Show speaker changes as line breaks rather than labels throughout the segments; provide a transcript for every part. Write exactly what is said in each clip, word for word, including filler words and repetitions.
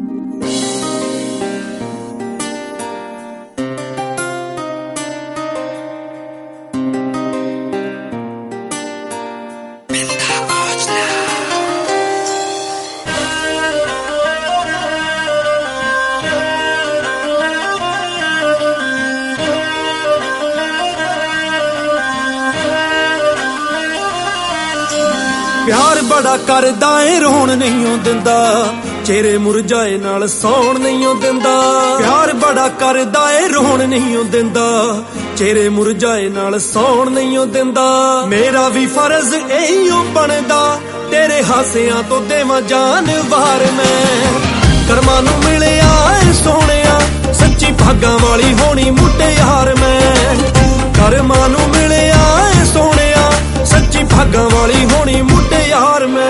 प्यार बड़ा करदा ए रोण नहीं दिंदा, चेहरे मुरझाए नाल सौण नहीं दिंदा। प्यार बड़ा करदा ए रोण नहीं दिंदा, चेहरे मुरझाए नाल सौण नहीं दिंदा। मेरा भी फर्ज इहियो बनदा, तेरे हासियां तो देवां जान वार मैं। करमां नूं मिलिया ए सोहणिया, सच्ची भागां वाली होनी मुटियार मैं। करमां नूं मिलिया ए सोहणिया, सच्ची भागां वाली होनी मुटियार मैं।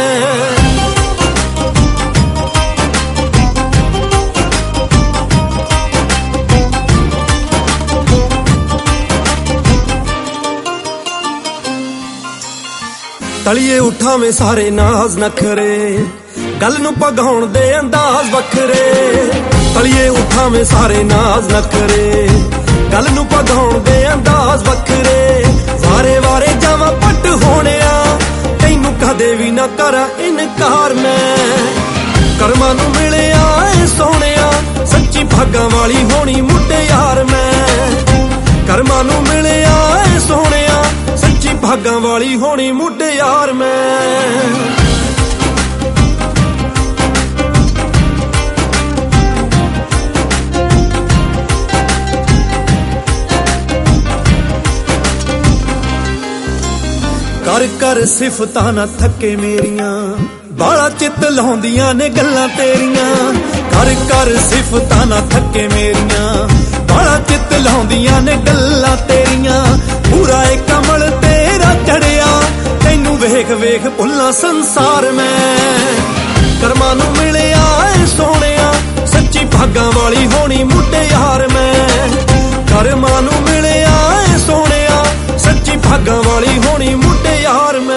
तलिए उठावे सारे नाज नखरे, गल नूं भगाउण दे अंदाज वखरे। तलिए उठावे सारे नाज नखरे, गल नूं भगाउण दे अंदाज वखरे। वारे वारे जावां पट होणिया, तैनूं कदे भी ना करा इनकार मैं। करमां नूं मिलिया ए सोहणिया, सच्ची भागां वाली होनी मुटियार मैं। करमां नूं मिलिया ए सोहणिया, सच्ची भागां वाली होनी मुटियार मैं। कर कर सिफतां ना थके मेरियां, बाला चित लाउंदियां ने गल्लां तेरियां। कर कर सिफतां ना थके मेरियां, बाला चित लाउंदियां ने गल्लां तेरियां। पूरा एक कमल तेरा चढ़िया, तैनूं वेख वेख भुल्लां संसार मैं। करमां नूं मिलिया ए सोहणिया, सच्ची भागां वाली होनी मुटियार मैं। करमां नूं मिलिया ए सोहणिया, सच्ची भागां वाली होनी मुटियार मैं।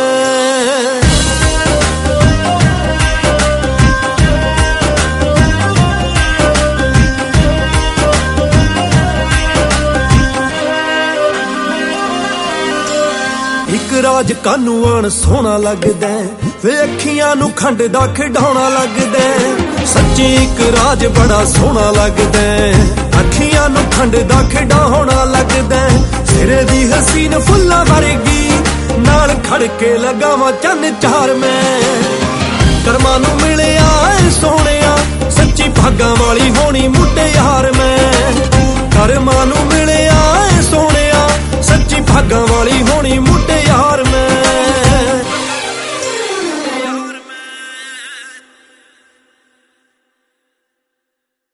एक राज कानू आण सोहना लगदा, वे अखियां नूं खंड दा खिडौणा लगदा। सच्ची एक राज बड़ा सोहना लगदा, अखियां नूं खंड दा खिडौणा लगदा। सिरे दी हसीन फुल्लां वर्गी, नाल खड़ के लगावां चंद चार मैं। करमां नूं मिलिया ए सोहणिया, सच्ची भागां वाली होनी मुटियार मैं। करमां नूं मिलिया ए सोहणिया, सच्ची भागां वाली होनी मुटियार